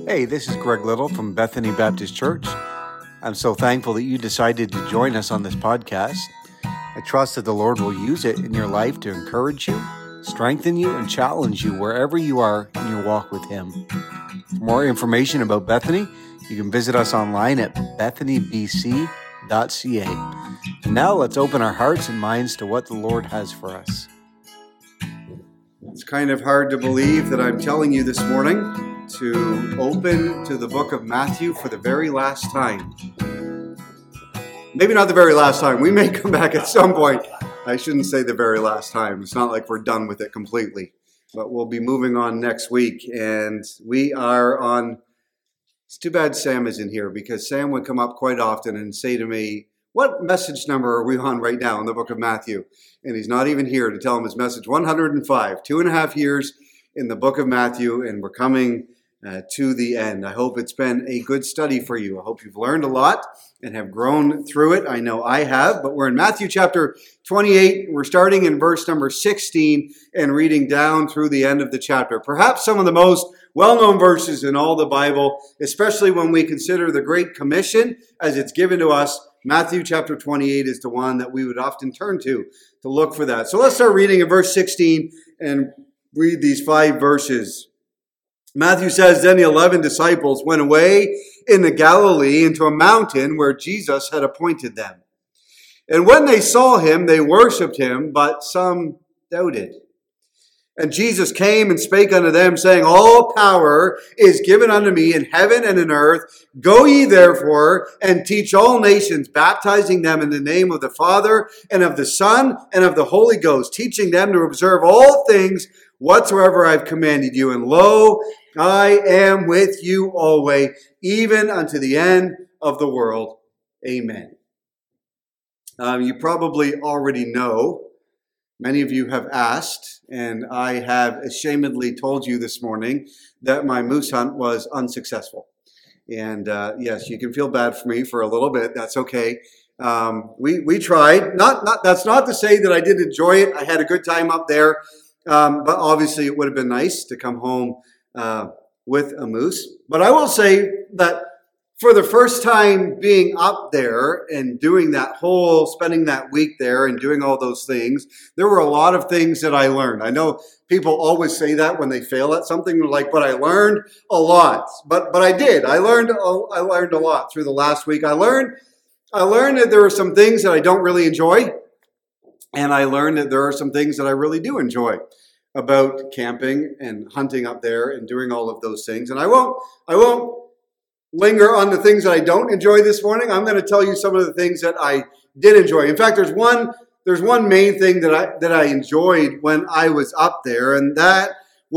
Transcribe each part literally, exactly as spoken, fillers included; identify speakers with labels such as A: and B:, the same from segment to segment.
A: Hey, this is Greg Little from Bethany Baptist Church. I'm so thankful that you decided to join us on this podcast. I trust that the Lord will use it in your life to encourage you, strengthen you, and challenge you wherever you are in your walk with Him. For more information about Bethany, you can visit us online at bethany b c dot c a. And now let's open our hearts and minds to what the Lord has for us.
B: It's kind of hard to believe that I'm telling you this morning to open to the book of Matthew for the very last time. Maybe not the very last time. We may come back at some point. I shouldn't say the very last time. It's not like we're done with it completely. But we'll be moving on next week. And we are on... It's too bad Sam isn't here, because Sam would come up quite often and say to me, what message number are we on right now in the book of Matthew? And he's not even here to tell him his message. one hundred five, two and a half years in the book of Matthew, and we're coming uh, to the end. I hope it's been a good study for you. I hope you've learned a lot and have grown through it. I know I have, but we're in Matthew chapter twenty-eight. We're starting in verse number sixteen and reading down through the end of the chapter. Perhaps some of the most well-known verses in all the Bible, especially when we consider the Great Commission as it's given to us. Matthew chapter twenty-eight is the one that we would often turn to to look for that. So let's start reading in verse sixteen and read these five verses. Matthew says, Then the eleven disciples went away in the Galilee into a mountain where Jesus had appointed them. And when they saw him, they worshipped him, but some doubted. And Jesus came and spake unto them, saying, All power is given unto me in heaven and in earth. Go ye therefore and teach all nations, baptizing them in the name of the Father and of the Son and of the Holy Ghost, teaching them to observe all things whatsoever I've commanded you. And lo, I am with you always, even unto the end of the world. Amen. Um, you probably already know. Many of you have asked, and I have ashamedly told you this morning that my moose hunt was unsuccessful. And uh, yes, you can feel bad for me for a little bit. That's okay. Um, we we tried. Not not that's not to say that I did enjoy it. I had a good time up there, um, but obviously it would have been nice to come home uh, with a moose. But I will say that for the first time being up there and doing that whole, spending that week there and doing all those things, there were a lot of things that I learned. I know people always say that when they fail at something, like, but I learned a lot. But but I did. I learned I learned a lot through the last week. I learned I learned that there are some things that I don't really enjoy, and I learned that there are some things that I really do enjoy about camping and hunting up there and doing all of those things. And I won't I won't linger on the things that I don't enjoy this morning. I'm going to tell you some of the things that I did enjoy. In fact, there's one there's one main thing that I that I enjoyed when I was up there, and that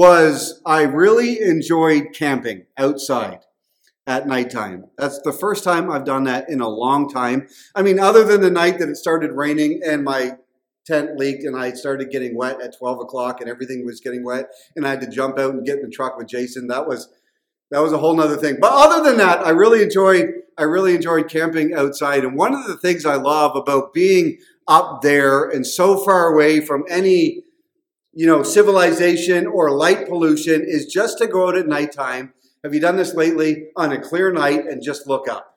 B: was I really enjoyed camping outside at nighttime. That's the first time I've done that in a long time. I mean, other than the night that it started raining and my tent leaked and I started getting wet at twelve o'clock and everything was getting wet and I had to jump out and get in the truck with Jason. That was That was a whole nother thing. But other than that, I really enjoyed I really enjoyed camping outside. And one of the things I love about being up there and so far away from any, you know, civilization or light pollution is just to go out at nighttime. Have you done this lately? On a clear night and just look up.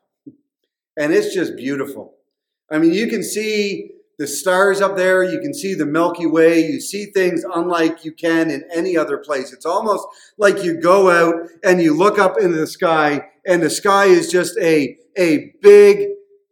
B: And it's just beautiful. I mean, you can see the stars up there, you can see the Milky Way, you see things unlike you can in any other place. It's almost like you go out and you look up into the sky, and the sky is just a, a big,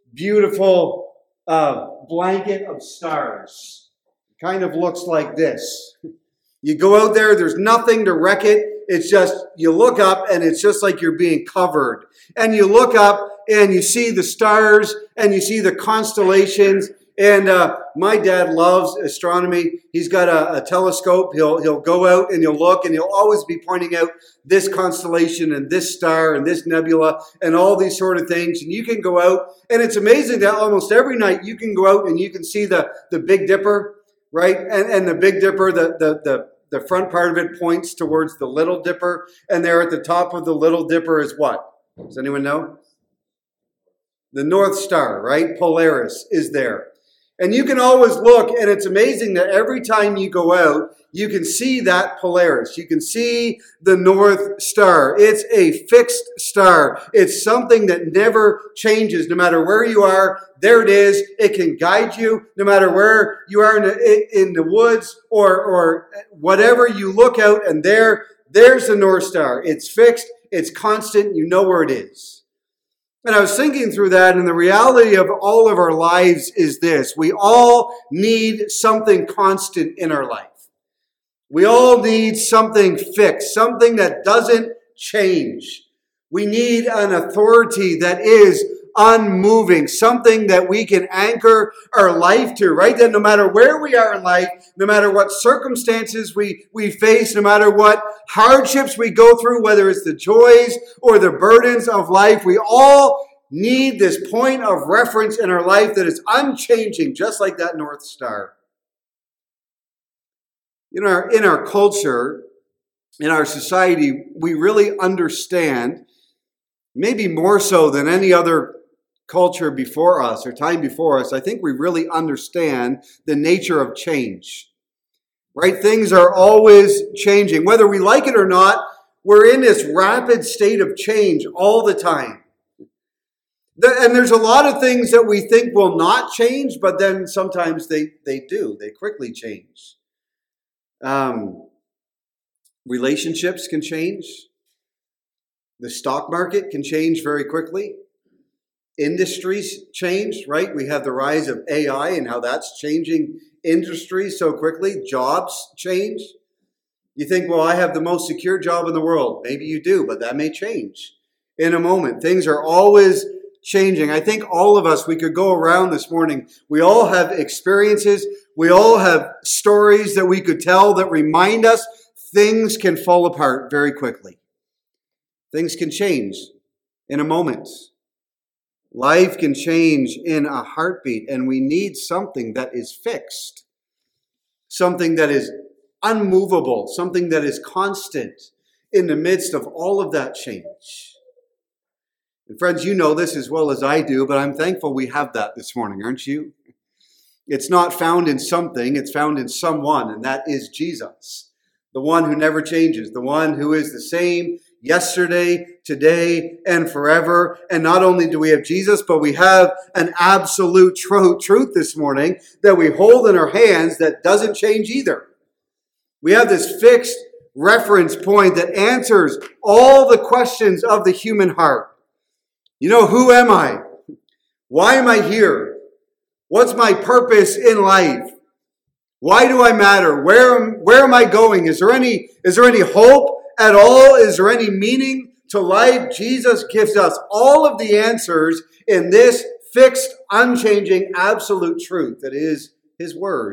B: beautiful uh, blanket of stars. It kind of looks like this. You go out there, there's nothing to wreck it. It's just, you look up and it's just like you're being covered. And you look up and you see the stars and you see the constellations. And uh, my dad loves astronomy. He's got a, a telescope. He'll he'll go out and he'll look, and he'll always be pointing out this constellation and this star and this nebula and all these sort of things. And you can go out, and it's amazing that almost every night you can go out and you can see the, the Big Dipper, right? And and the Big Dipper, the the the the front part of it points towards the Little Dipper, and there at the top of the Little Dipper is what? Does anyone know? The North Star, right? Polaris is there. And you can always look, and it's amazing that every time you go out, you can see that Polaris. You can see the North Star. It's a fixed star. It's something that never changes. No matter where you are, there it is. It can guide you. No matter where you are in the, in the woods or, or whatever, you look out and there, there's the North Star. It's fixed. It's constant. You know where it is. And I was thinking through that, and the reality of all of our lives is this. We all need something constant in our life. We all need something fixed, something that doesn't change. We need an authority that is unmoving, something that we can anchor our life to, right? That no matter where we are in life, no matter what circumstances we, we face, no matter what hardships we go through, whether it's the joys or the burdens of life, we all need this point of reference in our life that is unchanging, just like that North Star. In our, in our culture, in our society, we really understand, maybe more so than any other culture before us or time before us, I think we really understand the nature of change. Right? Things are always changing. Whether we like it or not, we're in this rapid state of change all the time. And there's a lot of things that we think will not change, but then sometimes they, they do. They quickly change. Um, relationships can change. The stock market can change very quickly. Industries change, right? We have the rise of A I and how that's changing industries so quickly. Jobs change. You think, well, I have the most secure job in the world. Maybe you do, but that may change in a moment. Things are always changing. I think all of us, we could go around this morning. We all have experiences. We all have stories that we could tell that remind us things can fall apart very quickly. Things can change in a moment. Life can change in a heartbeat, and we need something that is fixed, something that is unmovable, something that is constant in the midst of all of that change. And friends, you know this as well as I do, but I'm thankful we have that this morning, aren't you? It's not found in something, it's found in someone, and that is Jesus, the one who never changes, the one who is the same yesterday, today, and forever. And not only do we have Jesus, but we have an absolute tr- truth this morning that we hold in our hands that doesn't change either. We have this fixed reference point that answers all the questions of the human heart. You know, who am I? Why am I here? What's my purpose in life? Why do I matter? Where am, where am I going? Is there any, is there any hope at all? Is there any meaning to life? Jesus gives us all of the answers in this fixed, unchanging, absolute truth that is His Word.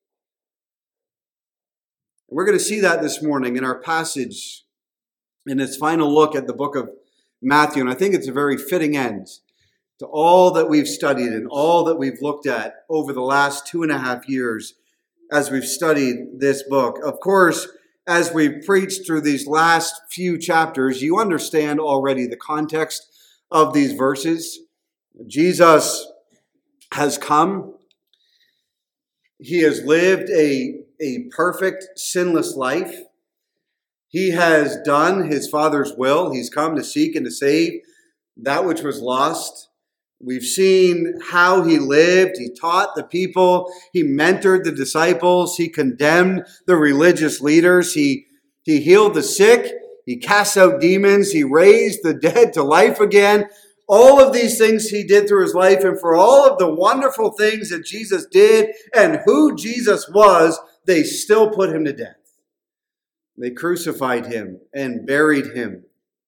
B: And we're going to see that this morning in our passage, in its final look at the book of Matthew. And I think it's a very fitting end to all that we've studied and all that we've looked at over the last two and a half years as we've studied this book. Of course, as we've preached through these last few chapters, you understand already the context of these verses. Jesus has come. He has lived a, a perfect, sinless life. He has done His Father's will. He's come to seek and to save that which was lost. We've seen how He lived. He taught the people. He mentored the disciples. He condemned the religious leaders. He, he healed the sick. He cast out demons. He raised the dead to life again. All of these things He did through His life, and for all of the wonderful things that Jesus did and who Jesus was, they still put Him to death. They crucified Him and buried Him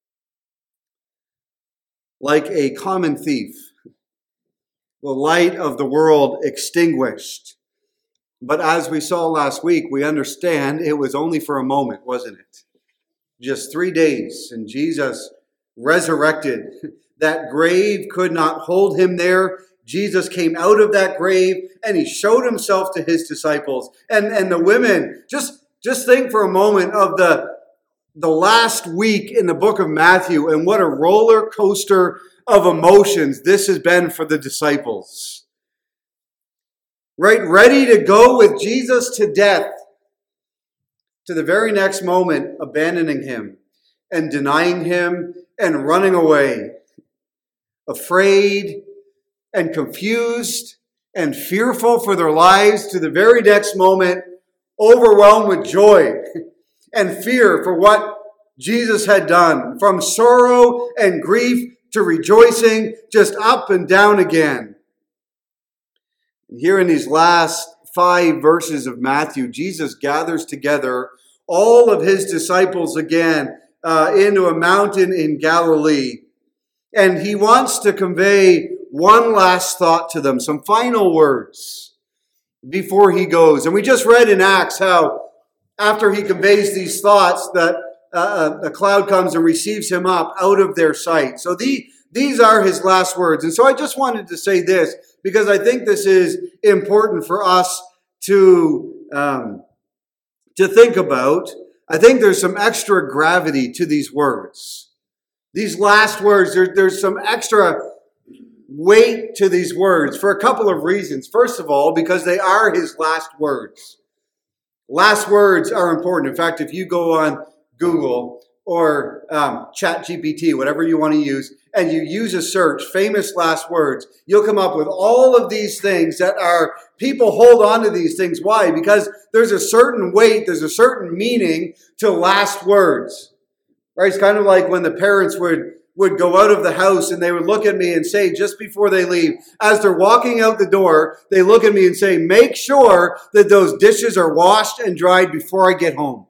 B: like a common thief. The light of the world extinguished. But as we saw last week, we understand it was only for a moment, wasn't it? Just three days, and Jesus resurrected. That grave could not hold Him there. Jesus came out of that grave, and He showed Himself to His disciples. And, and the women, just, just think for a moment of the, the last week in the book of Matthew, and what a roller coaster of emotions this has been for the disciples. right, ready to go with Jesus to death, to the very next moment abandoning him and denying him and running away, afraid and confused and fearful for their lives, to the very next moment overwhelmed with joy and fear for what Jesus had done, from sorrow and grief to rejoicing, just up and down again. And here in these last five verses of Matthew, Jesus gathers together all of his disciples again uh, into a mountain in Galilee. And he wants to convey one last thought to them, some final words before he goes. And we just read in Acts how after he conveys these thoughts that uh, a cloud comes and receives him up out of their sight. So the, these are his last words. And so I just wanted to say this because I think this is important for us to, um, to think about. I think there's some extra gravity to these words. These last words, there, there's some extra weight to these words for a couple of reasons. First of all, because they are his last words. Last words are important. In fact, if you go on Google or um, ChatGPT, whatever you want to use, and you use a search, famous last words, you'll come up with all of these things that are, people hold on to these things. Why? Because there's a certain weight, there's a certain meaning to last words. Right? It's kind of like when the parents would, would go out of the house and they would look at me and say, just before they leave, as they're walking out the door, they look at me and say, make sure that those dishes are washed and dried before I get home.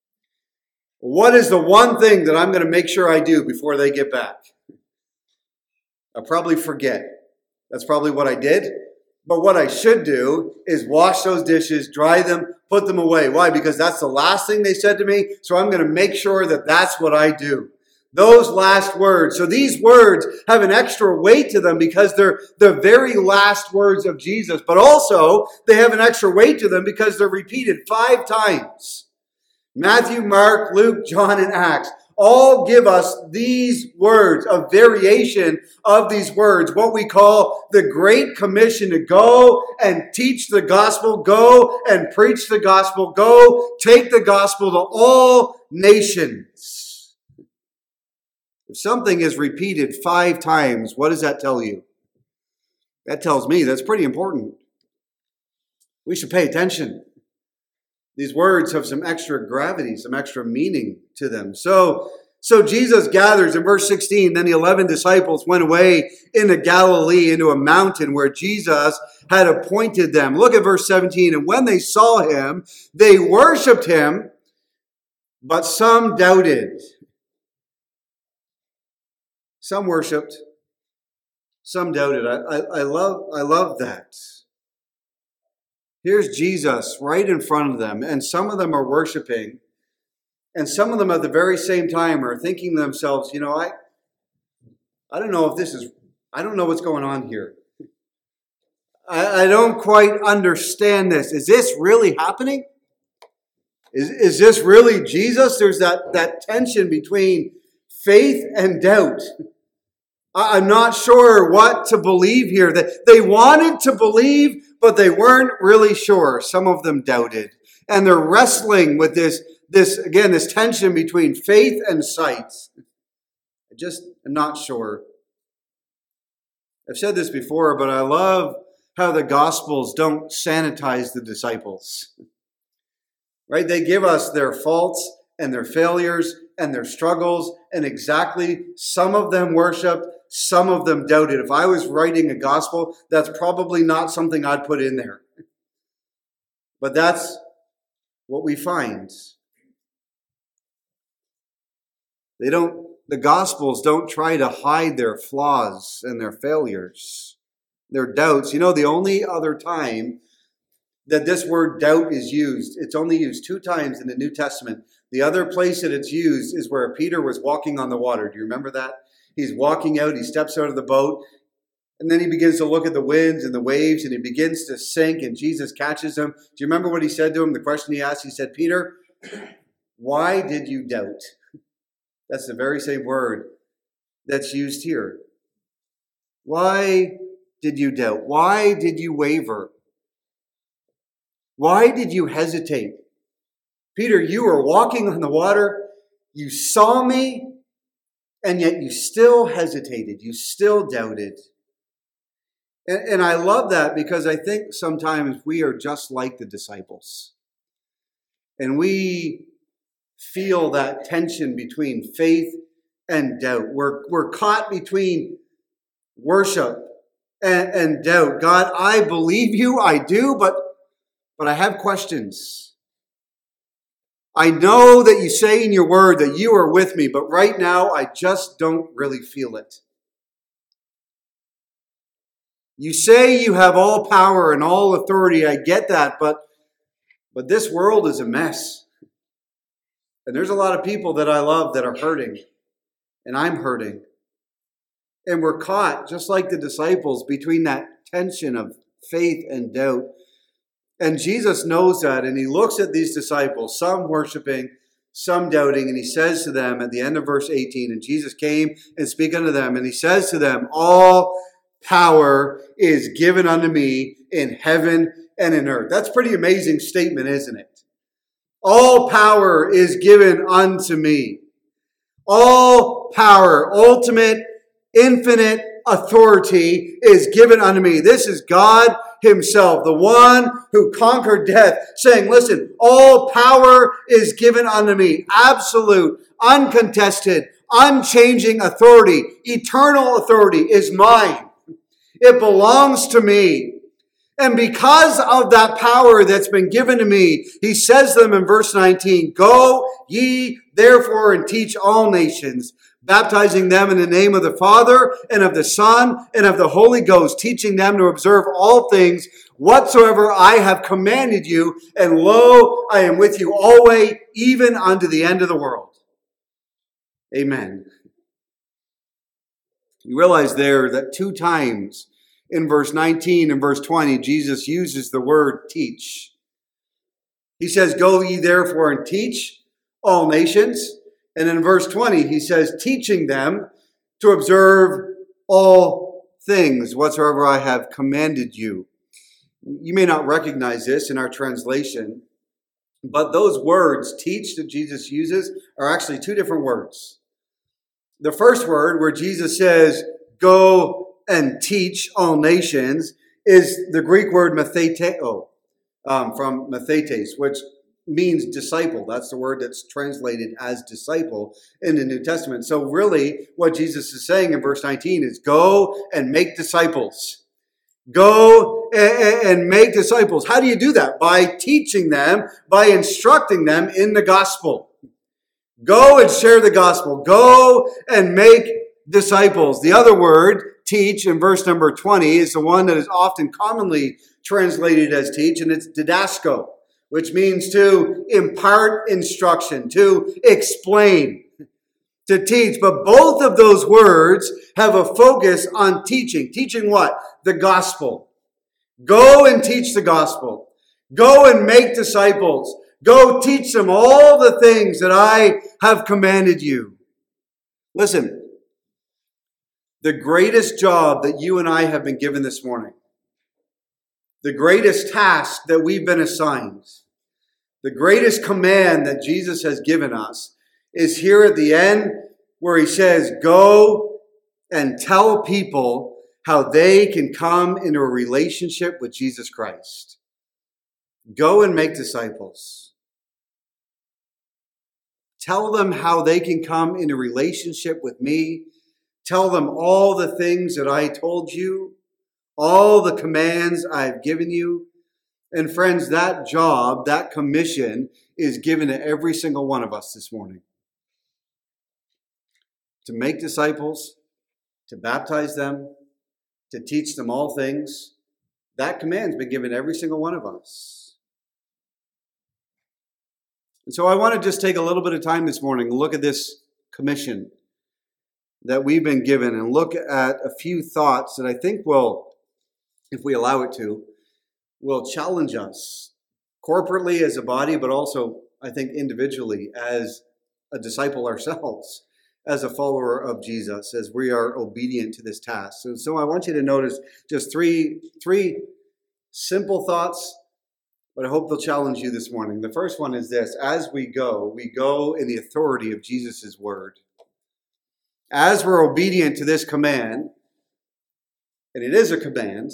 B: What is the one thing that I'm going to make sure I do before they get back? I'll probably forget. That's probably what I did. But what I should do is wash those dishes, dry them, put them away. Why? Because that's the last thing they said to me. So I'm going to make sure that that's what I do. Those last words. So these words have an extra weight to them because they're the very last words of Jesus. But also they have an extra weight to them because they're repeated five times. Matthew, Mark, Luke, John, and Acts all give us these words, a variation of these words, what we call the Great Commission to go and teach the gospel, go and preach the gospel, go take the gospel to all nations. If something is repeated five times, what does that tell you? That tells me that's pretty important. We should pay attention. These words have some extra gravity, some extra meaning to them. So, so Jesus gathers in verse sixteen, then the eleven disciples went away into Galilee, into a mountain where Jesus had appointed them. Look at verse seventeen. And when they saw him, they worshiped him, but some doubted. Some worshiped, some doubted. I, I, I love, I love that. Here's Jesus right in front of them, and some of them are worshiping, and some of them at the very same time are thinking to themselves, you know, I, I don't know if this is, I don't know what's going on here. I, I don't quite understand this. Is this really happening? Is, is this really Jesus? There's that, that tension between faith and doubt. I'm not sure what to believe here. They wanted to believe, but they weren't really sure. Some of them doubted. And they're wrestling with this, this again, this tension between faith and sight. I just am not sure. I've said this before, but I love how the Gospels don't sanitize the disciples. Right? They give us their faults and their failures and their struggles, and exactly some of them worshiped, some of them doubted. If I was writing a gospel, that's probably not something I'd put in there. But that's what we find. They don't, the Gospels don't try to hide their flaws and their failures, their doubts. You know, the only other time that this word doubt is used, it's only used two times in the New Testament. The other place that it's used is where Peter was walking on the water. Do you remember that? He's walking out, he steps out of the boat, and then he begins to look at the winds and the waves, and he begins to sink, and Jesus catches him. Do you remember what he said to him? The question he asked, he said, Peter, why did you doubt? That's the very same word that's used here. Why did you doubt? Why did you waver? Why did you hesitate? Peter, you were walking on the water. You saw me, and yet you still hesitated. You still doubted. And, and I love that because I think sometimes we are just like the disciples. And we feel that tension between faith and doubt. We're, we're caught between worship and, and doubt. God, I believe you, I do, but, but I have questions. I know that you say in your word that you are with me, but right now I just don't really feel it. You say you have all power and all authority. I get that, but, but this world is a mess. And there's a lot of people that I love that are hurting. And I'm hurting. And we're caught, just like the disciples, between that tension of faith and doubt. And Jesus knows that, and he looks at these disciples, some worshiping, some doubting, and he says to them at the end of verse eighteen, and Jesus came and spake unto them, and he says to them, all power is given unto me in heaven and in earth. That's a pretty amazing statement, isn't it? All power is given unto me. All power, ultimate, infinite authority is given unto me. This is God himself, the one who conquered death, saying, listen, all power is given unto me. Absolute, uncontested, unchanging authority, eternal authority is mine. It belongs to me. And because of that power that's been given to me, he says to them in verse nineteen, go ye therefore and teach all nations, baptizing them in the name of the Father and of the Son and of the Holy Ghost, teaching them to observe all things whatsoever I have commanded you. And lo, I am with you always, even unto the end of the world. Amen. You realize there that two times in verse nineteen and verse twenty, Jesus uses the word teach. He says, go ye therefore and teach all nations. And in verse twenty, he says, teaching them to observe all things whatsoever I have commanded you. You may not recognize this in our translation, but those words, teach, that Jesus uses are actually two different words. The first word, where Jesus says, go and teach all nations, is the Greek word matheteo, um, from mathetes, which means disciple. That's the word that's translated as disciple in the New Testament. So really, what Jesus is saying in verse nineteen is go and make disciples. Go and make disciples. How do you do that? By teaching them, by instructing them in the gospel. Go and share the gospel. Go and make disciples. The other word, teach, in verse number twenty, is the one that is often commonly translated as teach, and it's didasko, which means to impart instruction, to explain, to teach. But both of those words have a focus on teaching. Teaching what? The gospel. Go and teach the gospel. Go and make disciples. Go teach them all the things that I have commanded you. Listen, the greatest job that you and I have been given this morning, the greatest task that we've been assigned, the greatest command that Jesus has given us is here at the end, where he says, go and tell people how they can come into a relationship with Jesus Christ. Go and make disciples. Tell them how they can come into relationship with me. Tell them all the things that I told you, all the commands I've given you. And friends, that job, that commission is given to every single one of us this morning. To make disciples, to baptize them, to teach them all things. That command's been given to every single one of us. And so I want to just take a little bit of time this morning and look at this commission that we've been given and look at a few thoughts that I think will, if we allow it to, will challenge us corporately as a body, but also, I think, individually as a disciple ourselves, as a follower of Jesus, as we are obedient to this task. So, so I want you to notice just three, three simple thoughts, but I hope they'll challenge you this morning. The first one is this: as we go, we go in the authority of Jesus' word. As we're obedient to this command, and it is a command,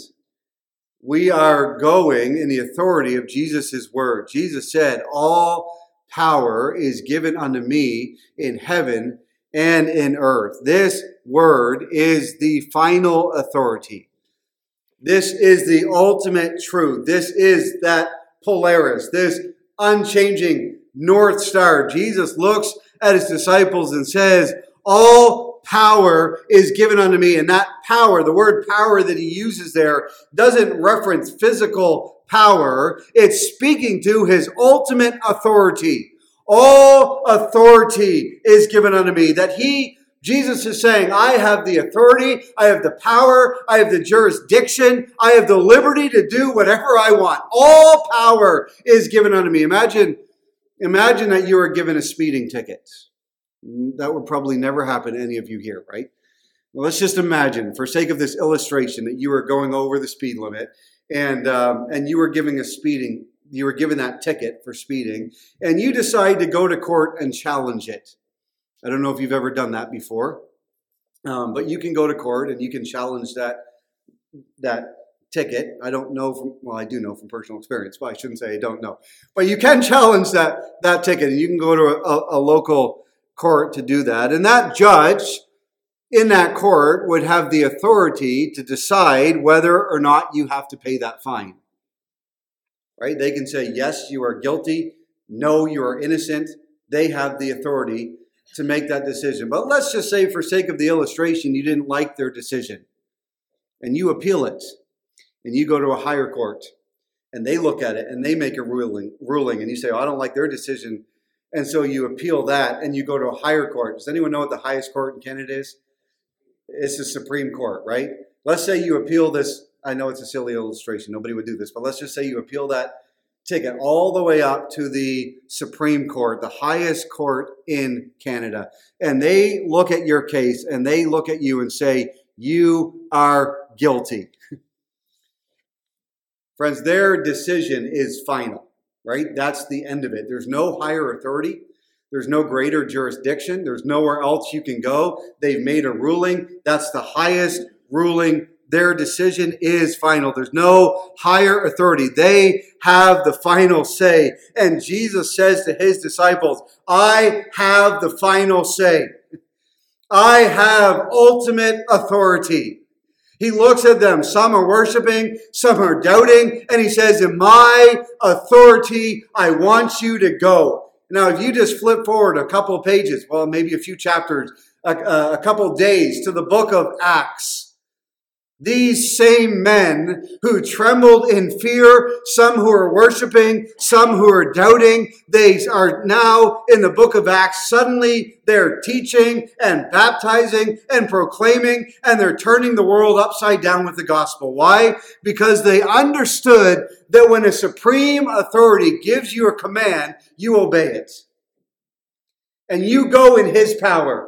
B: we are going in the authority of Jesus' word. Jesus said, all power is given unto me in heaven and in earth. This word is the final authority. This is the ultimate truth. This is that Polaris, this unchanging North Star. Jesus looks at his disciples and says, all power is given unto me. And that power, the word power that he uses there, doesn't reference physical power. It's speaking to his ultimate authority. All authority is given unto me. That he, Jesus is saying, I have the authority, I have the power, I have the jurisdiction, I have the liberty to do whatever I want. All power is given unto me. Imagine, imagine that you were given a speeding ticket. That would probably never happen to any of you here, right? Well, let's just imagine, for sake of this illustration, that you were going over the speed limit and um, and you were giving a speeding, you were given that ticket for speeding, and you decide to go to court and challenge it. I don't know if you've ever done that before, um, but you can go to court and you can challenge that that ticket. I don't know from, well, I do know from personal experience, but I shouldn't say I don't know. But you can challenge that that ticket, and you can go to a, a, a local court to do that. And that judge in that court would have the authority to decide whether or not you have to pay that fine. Right? They can say, yes, you are guilty. No, you are innocent. They have the authority to make that decision. But let's just say, for sake of the illustration, you didn't like their decision and you appeal it and you go to a higher court and they look at it and they make a ruling, ruling and you say, oh, I don't like their decision. And so you appeal that and you go to a higher court. Does anyone know what the highest court in Canada is? It's the Supreme Court, right? Let's say you appeal this. I know it's a silly illustration. Nobody would do this. But let's just say you appeal that ticket all the way up to the Supreme Court, the highest court in Canada. And they look at your case and they look at you and say, you are guilty. Friends, their decision is final. Right? That's the end of it. There's no higher authority. There's no greater jurisdiction. There's nowhere else you can go. They've made a ruling. That's the highest ruling. Their decision is final. There's no higher authority. They have the final say. And Jesus says to his disciples, I have the final say. I have ultimate authority. He looks at them. Some are worshiping, some are doubting, and he says, in my authority, I want you to go. Now, if you just flip forward a couple of pages, well, maybe a few chapters, a, a couple of days to the book of Acts, these same men who trembled in fear, some who are worshiping, some who are doubting, they are now in the book of Acts. Suddenly they're teaching and baptizing and proclaiming, and they're turning the world upside down with the gospel. Why? Because they understood that when a supreme authority gives you a command, you obey it. And you go in his power.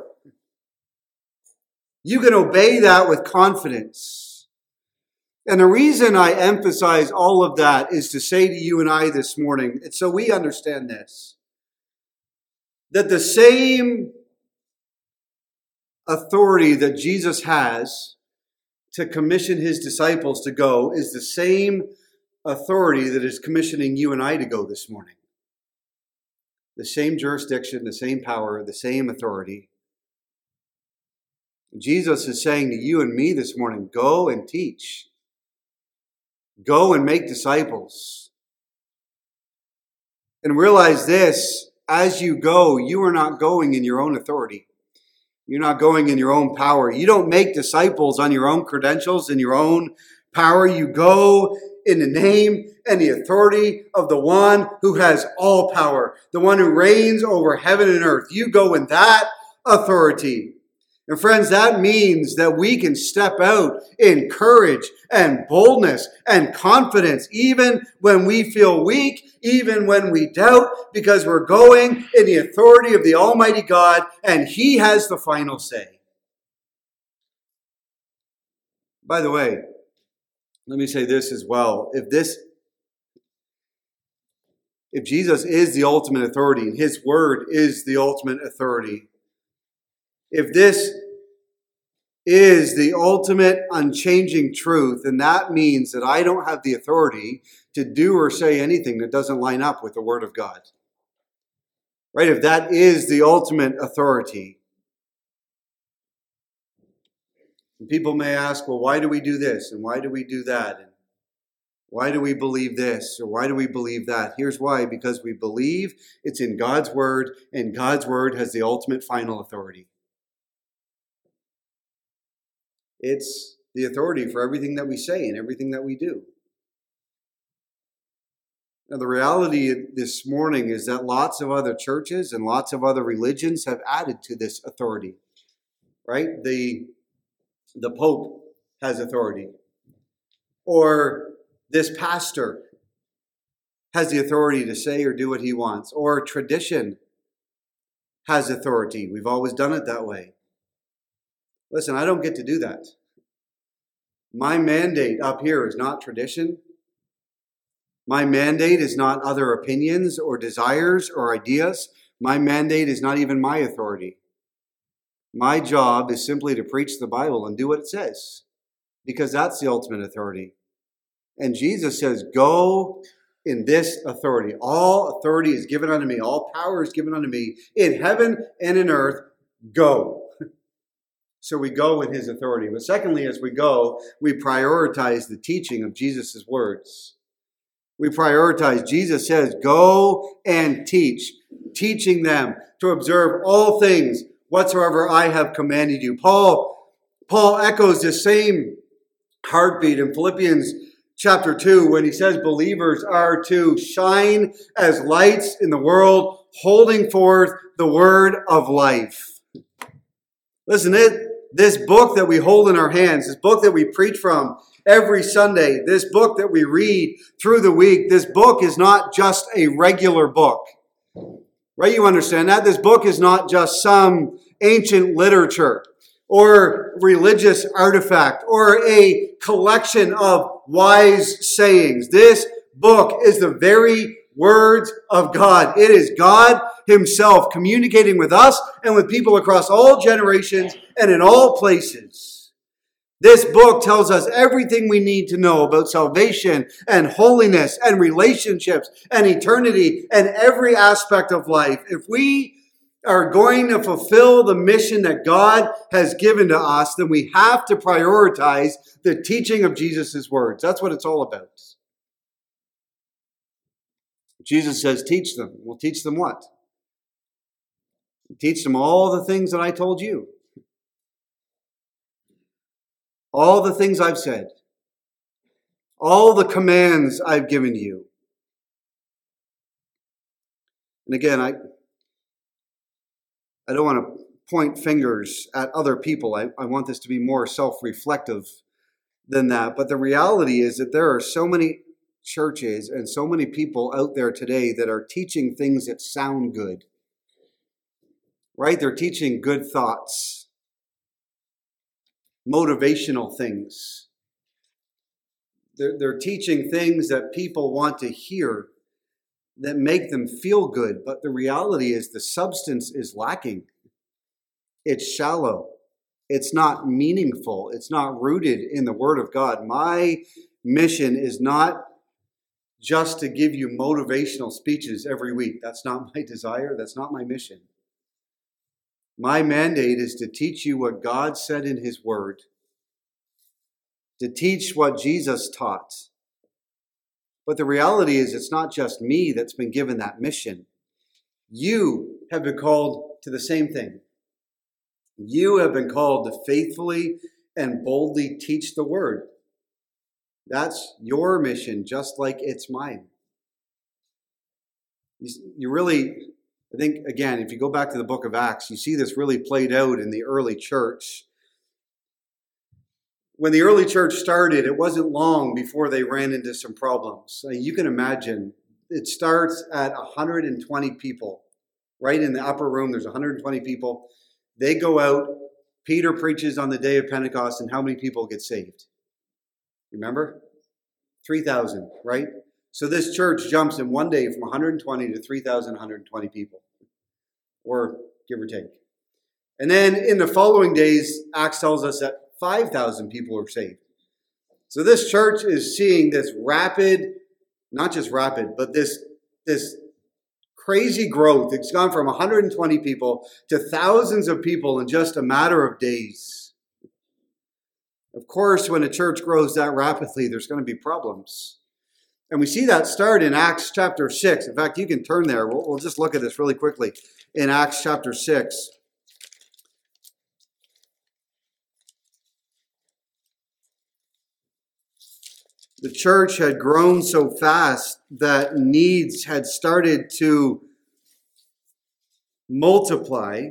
B: You can obey that with confidence. And the reason I emphasize all of that is to say to you and I this morning, it's so we understand this, that the same authority that Jesus has to commission his disciples to go is the same authority that is commissioning you and I to go this morning. The same jurisdiction, the same power, the same authority. Jesus is saying to you and me this morning, go and teach. Go and make disciples. And realize this, as you go, you are not going in your own authority. You're not going in your own power. You don't make disciples on your own credentials and your own power. You go in the name and the authority of the one who has all power, the one who reigns over heaven and earth. You go in that authority. And friends, that means that we can step out in courage and boldness and confidence, even when we feel weak, even when we doubt, because we're going in the authority of the Almighty God, and he has the final say. By the way, let me say this as well. If this, if Jesus is the ultimate authority and his word is the ultimate authority, if this is the ultimate unchanging truth, then that means that I don't have the authority to do or say anything that doesn't line up with the word of God. Right? If that is the ultimate authority. And people may ask, well, why do we do this? And why do we do that? And why do we believe this? Or why do we believe that? Here's why. Because we believe it's in God's word, and God's word has the ultimate final authority. It's the authority for everything that we say and everything that we do. Now, the reality this morning is that lots of other churches and lots of other religions have added to this authority, right? The, the Pope has authority. Or this pastor has the authority to say or do what he wants. Or tradition has authority. We've always done it that way. Listen, I don't get to do that. My mandate up here is not tradition. My mandate is not other opinions or desires or ideas. My mandate is not even my authority. My job is simply to preach the Bible and do what it says, because that's the ultimate authority. And Jesus says, go in this authority. All authority is given unto me. All power is given unto me in heaven and in earth. Go. So we go in his authority. But secondly, as we go, we prioritize the teaching of Jesus' words. We prioritize. Jesus says, go and teach, teaching them to observe all things whatsoever I have commanded you. Paul, Paul echoes the same heartbeat in Philippians chapter two when he says believers are to shine as lights in the world, holding forth the word of life. Listen, it, this book that we hold in our hands, this book that we preach from every Sunday, this book that we read through the week, this book is not just a regular book. Right? You understand that? This book is not just some ancient literature or religious artifact or a collection of wise sayings. This book is the very words of God. It is God himself communicating with us and with people across all generations and in all places. This book tells us everything we need to know about salvation and holiness and relationships and eternity and every aspect of life. If we are going to fulfill the mission that God has given to us, then we have to prioritize the teaching of Jesus' words. That's what it's all about. Jesus says, teach them. Well, teach them what? Teach them all the things that I told you. All the things I've said. All the commands I've given you. And again, I, I don't want to point fingers at other people. I, I want this to be more self-reflective than that. But the reality is that there are so many churches and so many people out there today that are teaching things that sound good. Right? They're teaching good thoughts. Motivational things. They're, they're teaching things that people want to hear that make them feel good. But the reality is the substance is lacking. It's shallow. It's not meaningful. It's not rooted in the Word of God. My mission is not just to give you motivational speeches every week. That's not my desire. That's not my mission. My mandate is to teach you what God said in his word, to teach what Jesus taught. But the reality is it's not just me that's been given that mission. You have been called to the same thing. You have been called to faithfully and boldly teach the word. That's your mission, just like it's mine. You really, I think, again, if you go back to the book of Acts, you see this really played out in the early church. When the early church started, it wasn't long before they ran into some problems. You can imagine, it starts at one hundred twenty people. Right in the upper room, there's one hundred twenty people. They go out, Peter preaches on the day of Pentecost, and how many people get saved? Remember? three thousand, right? So this church jumps in one day from one hundred twenty to three thousand one hundred twenty people, or give or take. And then in the following days, Acts tells us that five thousand people are saved. So this church is seeing this rapid, not just rapid, but this, this crazy growth. It's gone from one hundred twenty people to thousands of people in just a matter of days. Of course, when a church grows that rapidly, there's going to be problems. And we see that start in Acts chapter six. In fact, you can turn there. We'll, we'll just look at this really quickly in Acts chapter six. The church had grown so fast that needs had started to multiply.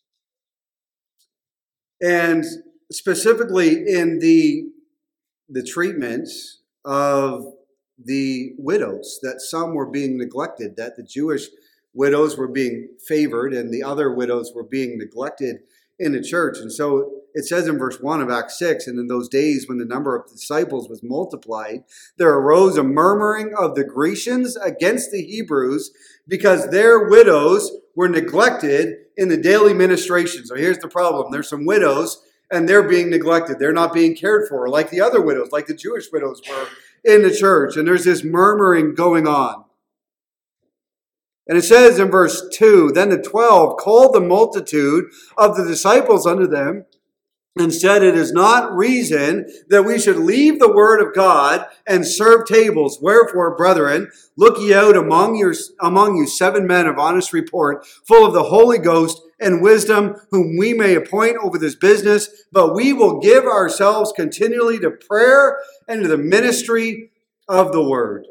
B: And specifically in the, the treatment of the widows, that some were being neglected, that the Jewish widows were being favored and the other widows were being neglected in the church. And so it says in verse one of Acts six, and in those days when the number of disciples was multiplied, there arose a murmuring of the Grecians against the Hebrews because their widows were neglected in the daily ministration. So here's the problem. There's some widows and they're being neglected. They're not being cared for like the other widows, like the Jewish widows were in the church. And there's this murmuring going on. And it says in verse two, then the twelve called the multitude of the disciples unto them and said, it is not reason that we should leave the word of God and serve tables. Wherefore, brethren, look ye out among, your, among you seven men of honest report, full of the Holy Ghost and wisdom, whom we may appoint over this business. But we will give ourselves continually to prayer and to the ministry of the word.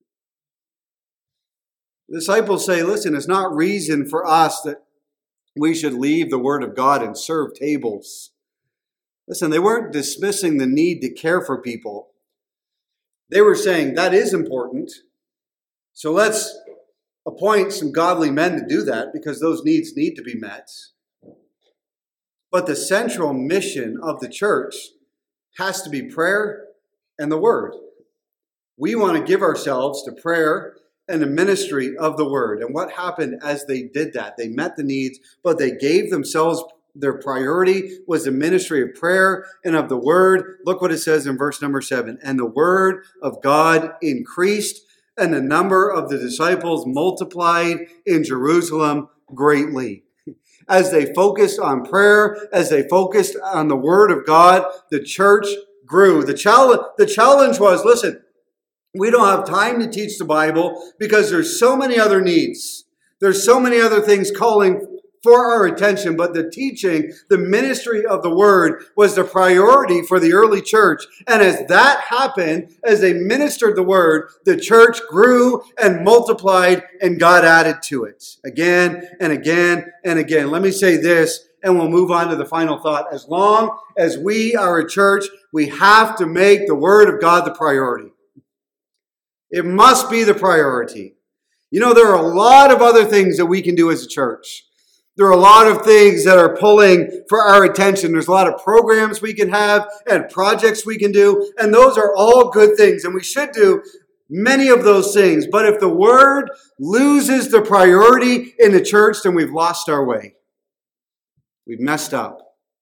B: The disciples say, listen, it's not reason for us that we should leave the word of God and serve tables. Listen, they weren't dismissing the need to care for people. They were saying that is important. So let's appoint some godly men to do that because those needs need to be met. But the central mission of the church has to be prayer and the word. We want to give ourselves to prayer and the ministry of the word. And what happened as they did that? They met the needs, but they gave themselves. Their priority was the ministry of prayer and of the word. Look what it says in verse number seven. And the word of God increased, and the number of the disciples multiplied in Jerusalem greatly. As they focused on prayer, as they focused on the word of God, the church grew. The challenge, the challenge was, listen, we don't have time to teach the Bible because there's so many other needs. There's so many other things calling for our attention, but the teaching, the ministry of the word was the priority for the early church. And as that happened, as they ministered the word, the church grew and multiplied and God added to it again and again and again. Let me say this, and we'll move on to the final thought. As long as we are a church, we have to make the word of God the priority. It must be the priority. You know, there are a lot of other things that we can do as a church. There are a lot of things that are pulling for our attention. There's a lot of programs we can have and projects we can do, and those are all good things, and we should do many of those things. But if the word loses the priority in the church, then we've lost our way. We've messed up.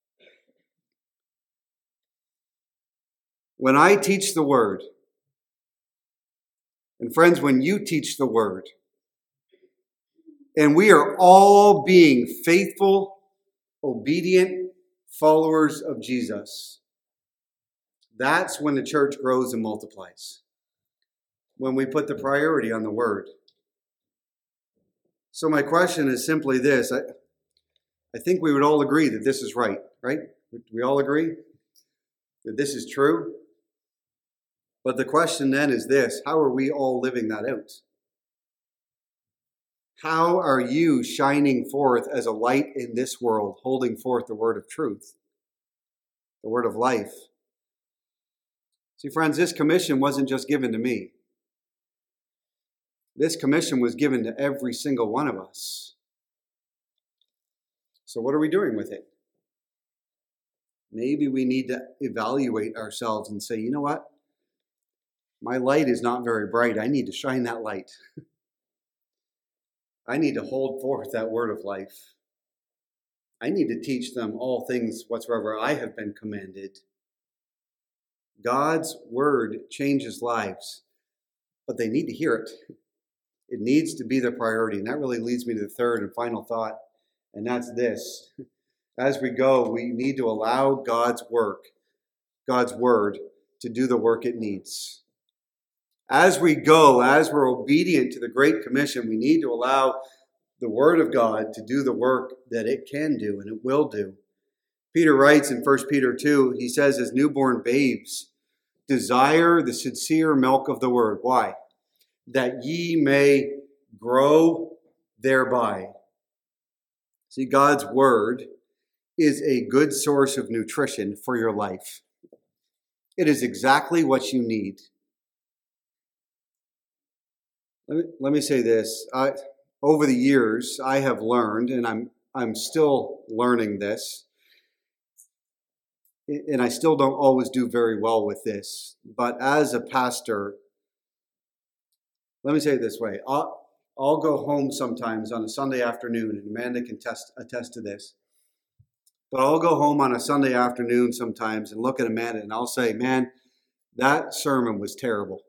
B: When I teach the word, and friends, when you teach the word, and we are all being faithful, obedient followers of Jesus, that's when the church grows and multiplies. When we put the priority on the word. So my question is simply this. I, I think we would all agree that this is right, right? We all agree that this is true. But the question then is this: how are we all living that out? How are you shining forth as a light in this world, holding forth the word of truth, the word of life? See, friends, this commission wasn't just given to me. This commission was given to every single one of us. So what are we doing with it? Maybe we need to evaluate ourselves and say, you know what? My light is not very bright. I need to shine that light. I need to hold forth that word of life. I need to teach them all things whatsoever I have been commanded. God's word changes lives, but they need to hear it. It needs to be the priority. And that really leads me to the third and final thought, and that's this. As we go, we need to allow God's work, God's word, to do the work it needs. As we go, as we're obedient to the Great Commission, we need to allow the word of God to do the work that it can do and it will do. Peter writes in First Peter two, he says, as newborn babes, desire the sincere milk of the word. Why? That ye may grow thereby. See, God's word is a good source of nutrition for your life. It is exactly what you need. Let me, let me say this. I, over the years, I have learned, and I'm I'm still learning this, and I still don't always do very well with this, but as a pastor, let me say it this way. I'll, I'll go home sometimes on a Sunday afternoon, and Amanda can test, attest to this, but I'll go home on a Sunday afternoon sometimes and look at Amanda, and I'll say, man, that sermon was terrible.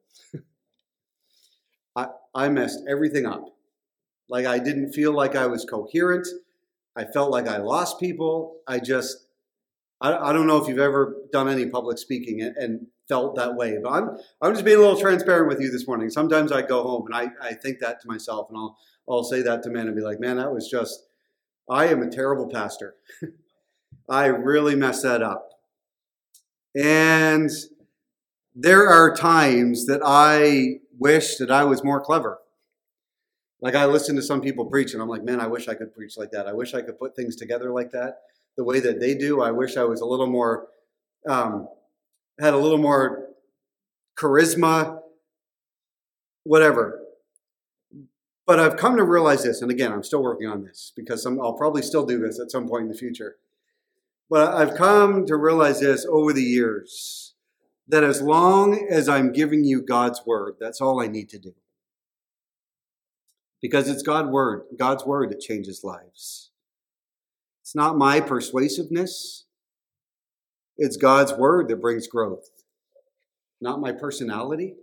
B: I, I messed everything up. Like, I didn't feel like I was coherent. I felt like I lost people. I just, I, I don't know if you've ever done any public speaking and, and felt that way, but I'm I'm just being a little transparent with you this morning. Sometimes I go home and I, I think that to myself, and I'll I'll say that to man and be like, man, that was just, I am a terrible pastor. I really messed that up. And there are times that I wish that I was more clever. Like, I listen to some people preach and I'm like, man, I wish I could preach like that. I wish I could put things together like that, the way that they do. I wish I was a little more, um, had a little more charisma, whatever. But I've come to realize this, and again, I'm still working on this because some, I'll probably still do this at some point in the future. But I've come to realize this over the years, that as long as I'm giving you God's word, that's all I need to do. Because it's God's word, God's word that changes lives. It's not my persuasiveness. It's God's word that brings growth, not my personality.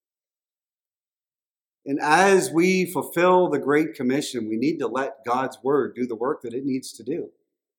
B: And as we fulfill the Great Commission, we need to let God's word do the work that it needs to do.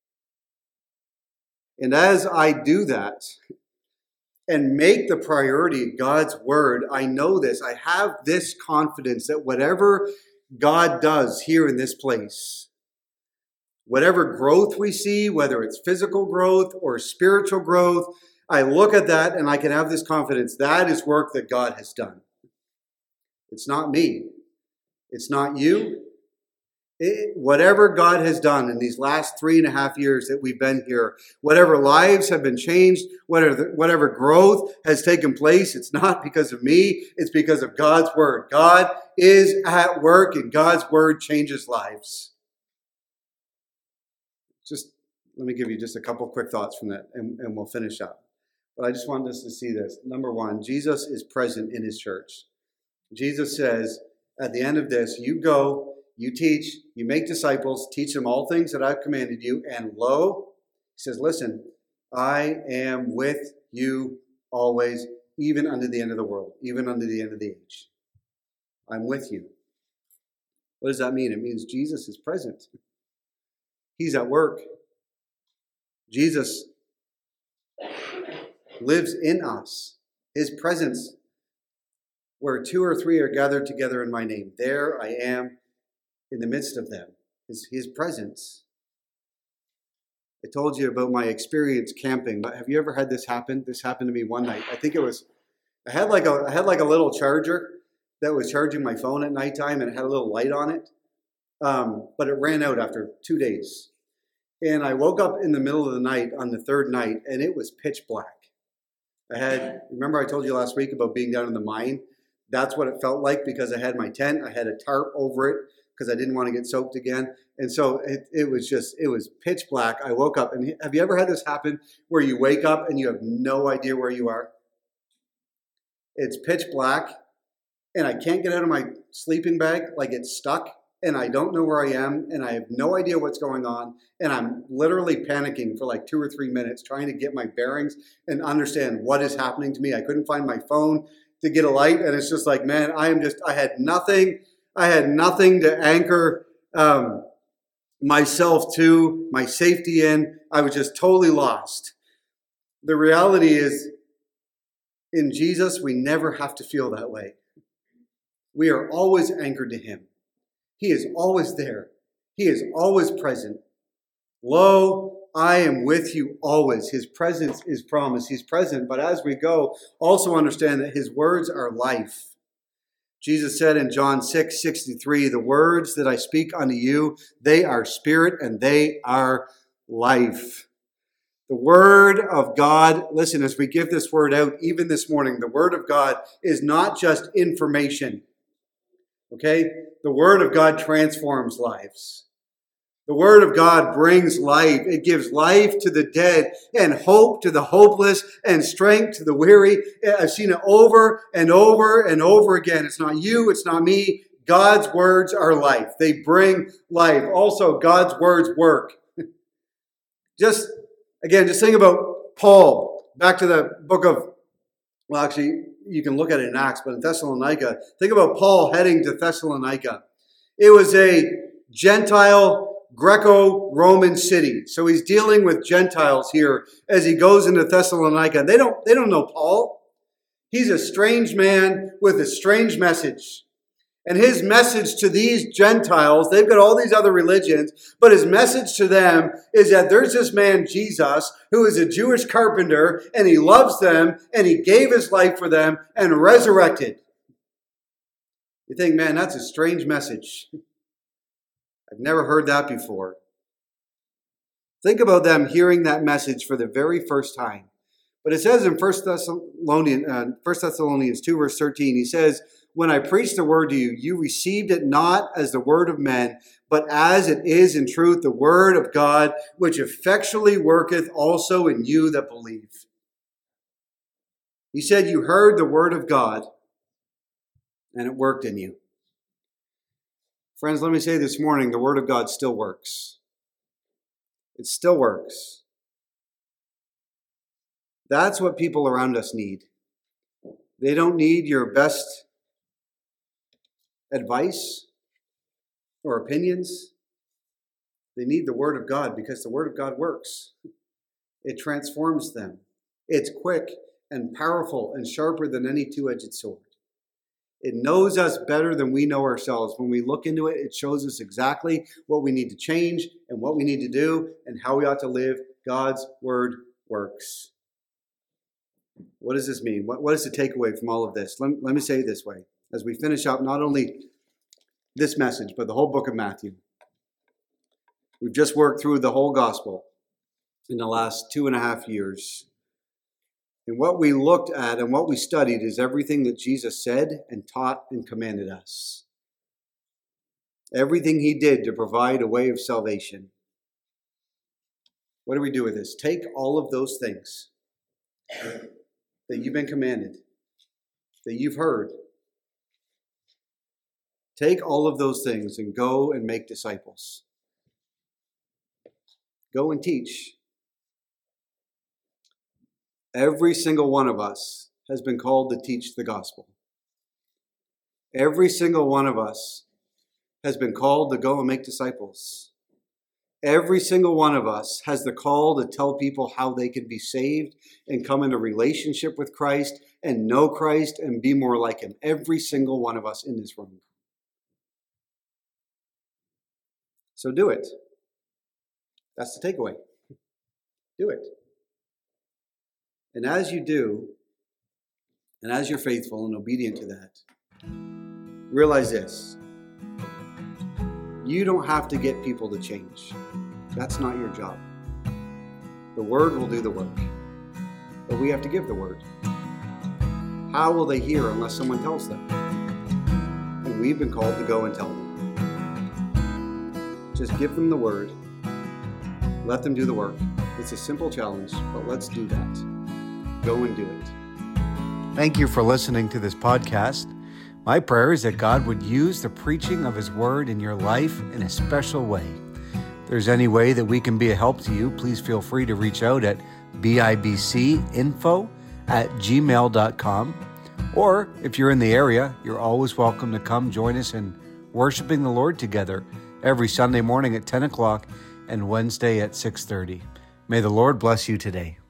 B: And as I do that and make the priority God's word, I know this. I have this confidence that whatever God does here in this place, whatever growth we see, whether it's physical growth or spiritual growth, I look at that and I can have this confidence. That is work that God has done. It's not me. It's not you. It, whatever God has done in these last three and a half years that we've been here, whatever lives have been changed, whatever, whatever growth has taken place, it's not because of me, it's because of God's word. God is at work and God's word changes lives. Just let me give you just a couple quick thoughts from that and, and we'll finish up. But I just wanted us to see this. Number one, Jesus is present in his church. Jesus says, at the end of this, you go, you teach, you make disciples, teach them all things that I've commanded you, and lo, he says, listen, I am with you always, even unto the end of the world, even unto the end of the age. I'm with you. What does that mean? It means Jesus is present. He's at work. Jesus lives in us. His presence, where two or three are gathered together in my name, there I am in the midst of them. His, his presence. I told you about my experience camping, but have you ever had this happen? This happened to me one night. I think it was, I had like a, I had like a little charger that was charging my phone at nighttime, and it had a little light on it. Um, but it ran out after two days. And I woke up in the middle of the night on the third night, and it was pitch black. I had, remember I told you last week about being down in the mine? That's what it felt like because I had my tent. I had a tarp over it because I didn't want to get soaked again. And so it, it was just, it was pitch black. I woke up, and have you ever had this happen where you wake up and you have no idea where you are? it's pitch black, and I can't get out of my sleeping bag, like it's stuck, and I don't know where I am, and I have no idea what's going on, and I'm literally panicking for like two or three minutes trying to get my bearings and understand what is happening to me. I couldn't find my phone to get a light, and it's just like, man, I am just, I had nothing, I had nothing to anchor um, myself to, my safety in. I was just totally lost. The reality is, in Jesus, we never have to feel that way. We are always anchored to him. He is always there. He is always present. Lo, I am with you always. His presence is promised. He's present. But as we go, also understand that his words are life. Jesus said in John six sixty-three, the words that I speak unto you, they are spirit and they are life. The word of God, listen, as we give this word out, even this morning, the word of God is not just information. Okay? The word of God transforms lives. The word of God brings life. It gives life to the dead and hope to the hopeless and strength to the weary. I've seen it over and over and over again. It's not you. It's not me. God's words are life. They bring life. Also, God's words work. Just, again, just think about Paul. Back to the book of, well, actually, you can look at it in Acts, but in Thessalonica, think about Paul heading to Thessalonica. It was a Gentile Greco-Roman city. So he's dealing with Gentiles here as he goes into Thessalonica. They don't, they don't know Paul. He's a strange man with a strange message. And his message to these Gentiles, they've got all these other religions, but his message to them is that there's this man, Jesus, who is a Jewish carpenter, and he loves them, and he gave his life for them, and resurrected. You think, man, that's a strange message. I've never heard that before. Think about them hearing that message for the very first time. But it says in First Thessalonians, uh, First Thessalonians two, verse thirteen, he says, when I preached the word to you, you received it not as the word of men, but as it is in truth the word of God, which effectually worketh also in you that believe. He said you heard the word of God, and it worked in you. Friends, let me say this morning, the word of God still works. It still works. That's what people around us need. They don't need your best advice or opinions. They need the word of God because the word of God works. It transforms them. It's quick and powerful and sharper than any two-edged sword. It knows us better than we know ourselves. When we look into it, it shows us exactly what we need to change and what we need to do and how we ought to live. God's word works. What does this mean? What, what is the takeaway from all of this? Let, let me say it this way. As we finish up not only this message, but the whole book of Matthew. We've just worked through the whole gospel in the last two and a half years. And what we looked at and what we studied is everything that Jesus said and taught and commanded us. Everything he did to provide a way of salvation. What do we do with this? Take all of those things that you've been commanded, that you've heard. Take all of those things and go and make disciples. Go and teach. Every single one of us has been called to teach the gospel. Every single one of us has been called to go and make disciples. Every single one of us has the call to tell people how they can be saved and come into relationship with Christ and know Christ and be more like him. Every single one of us in this room. So do it. That's the takeaway. Do it. And as you do, and as you're faithful and obedient to that, realize this. You don't have to get people to change. That's not your job. The word will do the work. But we have to give the word. How will they hear unless someone tells them? And we've been called to go and tell them. Just give them the word. Let them do the work. It's a simple challenge, but let's do that. Go and do it.
A: Thank you for listening to this podcast. My prayer is that God would use the preaching of His Word in your life in a special way. If there's any way that we can be a help to you, please feel free to reach out at bibcinfo at gmail dot com. Or if you're in the area, you're always welcome to come join us in worshiping the Lord together every Sunday morning at ten o'clock and Wednesday at six thirty. May the Lord bless you today.